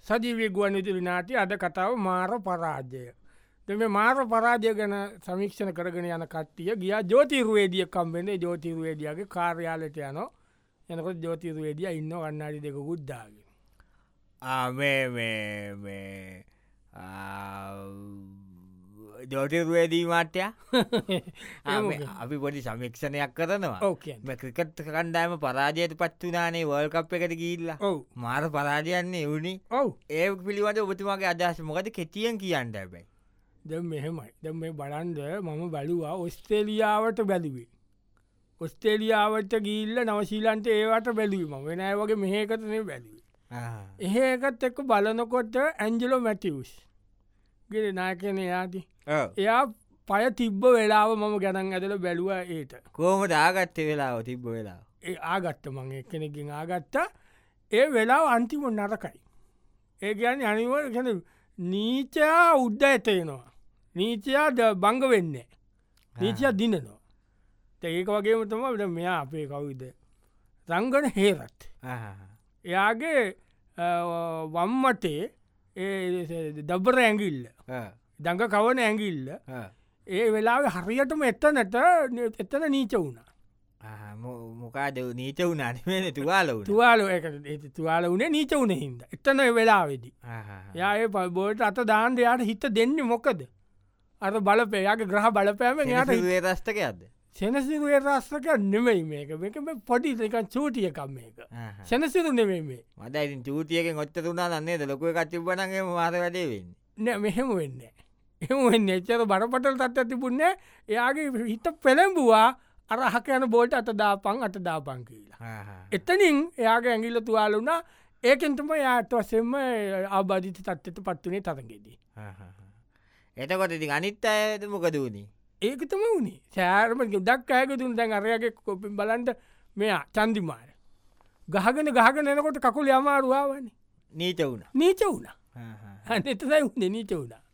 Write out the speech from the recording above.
සජීවී ගුවන් විදුලි නාට්‍ය අද කතාව මාර පරාජය. මේ මාර පරාජය ගැන සමීක්ෂණ කරගෙන යන කට්ටිය ගියා ජෝතිර්වේදිය කම්බෙන්නේ ජෝතිර්වේදියගේ කාර්යාලයට යනවා. එනකොට ජෝතිර්වේදිය ඉන්න කන්නාඩි දෙක ගුද්දාගෙන. ජෝතිර්වේදී මාට්‍යය අපි පොඩි සමීක්ෂණයක් කරනවා ක්‍රිකට් කණ්ඩායම පරාජයට පත්වනානේ වල් කප් එකට ගිල්ලා මාර පරාජයන්නේ වුණි ඒ පිළිවඳ ඔබතුමාගේ අදහස මොකද කෙටියෙන් කියන්න බැයි ද මෙහෙමයි ද මේ බලන්ද මම බලවා ඔස්ටේලියාවට බැලිවේ ඔස්ටේලියාවට ගිල්ල නවශීලන්ට ඒවට බැලීම වෙනෑ වගේ මෙහකතනේ බැලිවේ එහෙකත් එක්ක බලනකොට ඇන්ජලෝ මැටිවස් ගෙ නායකන යාති එයා පය තිබ්බ වෙලාව මම ගැනන් ඇදල බැලුව ඒට කෝම දාගත්ත වෙලාව තිබ්බ වෙලා ඒ ආගත්ත මං කෙනෙකින් ආගත්තා ඒ වෙලාව අන්තිම නරකයි ඒ ගැන අනිවර ගැන නීචයා උද්ද ඇතේනවා නීචයා බංග වෙන්නේ නීචයා දිනනවා ඒක වගේම තම මෙයා අපේ කවුද රංගන හේරත් එයාගේ වම්මටේ දබ්බර ඇඟිල්ල දඟ කවන ඇඟිල්ල ඒ වෙලාව හරියටම එත්තනට එතන නීච වුණා මොකාද නීච වුණන තුවාල තුවාල තුවාල වනේ නීච වුණ හිද එතන වෙලාවෙදි යාඒ පබෝට අත දාන්ඩ යාට හිත දෙන්න මොකද අර බලපයයාගේ ග්‍රහ බලපෑම යාට රස්ටකයක්ද සැනසිරුවේ රස්සක නෙමයි මේක මේක පොඩි එක චූටියකම් මේක සැනසිරු නෙමේ මේ මදයි චූතියක ඔොත්ත තුනා දන්නේ ලොක කච්චිපනගේ මාර වැඩේ වෙන්න නෑ මෙහෙම වෙන්න එම එච්චර බරපටල් තත් ඇතිබුන්න එයාගේ හිත පෙළඹවා අරහක යන බෝල්ට අත දාපං අත දාපං කියලා එතනින් එයාගේ ඇගිල්ල තුවාල වුණා ඒකෙන්තම යාට වසෙම ආබාධිත තත්වට පත්වනේ තරගෙදී එතකොට ඉති අනිත් අයද මොකද වුණේ ඒකතම වුණේ සෑරම දක් අයකතුන් දැන් අරයගේ කොපින් බලන්ට මෙයා චන්දිමාර ගහගෙන ගහගෙන එනකොට කකුල අමාරුවාවන්නේ නීත වුණ නීච වුණ එතයි උන්නේ නීච වුණා